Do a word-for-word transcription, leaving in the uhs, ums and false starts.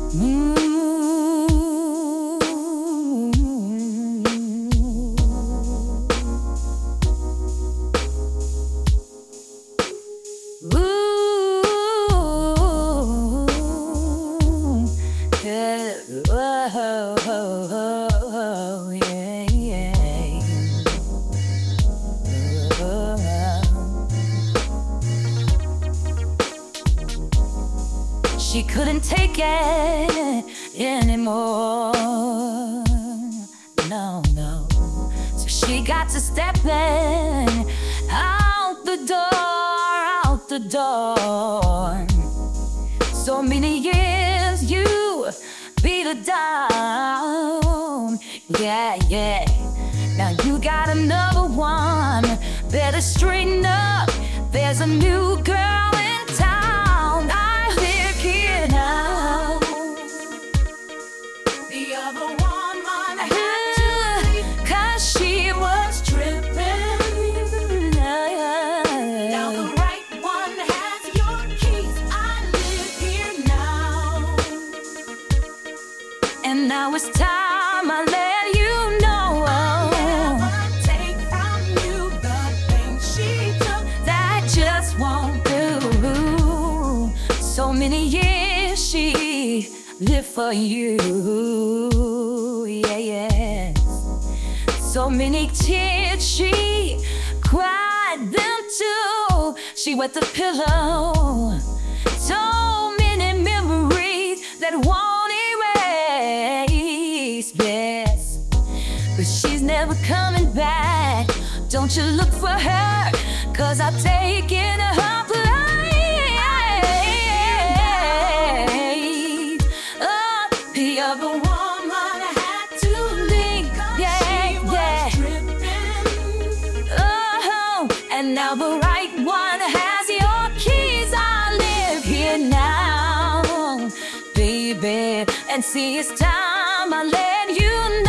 Mm. Ooh, yeah, whoa, whoa, yeah, yeah. She couldn't take it anymore. No, no. So she got to stepping out the door, out the door. So many years you beat her down. Yeah, yeah. Now you got another one. Better straighten up. There's a new girl in town. I live here now. The other woman had to leave 'cause she was tripping. Now the right one has your keys. I live here now. And now it's time I let you know. I'll never take from you the things she took. That just won't do. So many years she lived for you. Yeah, yeah. So many tears she cried them too. She wet the pillow. So many memories that won't erase. Yes, but she's never coming back. Don't you look for her, 'cause I've taken her place. Oh, the other woman had to leave. Yeah, yeah. Oh, and now the right one has your keys. I live here now, baby, and see it's time I let you know.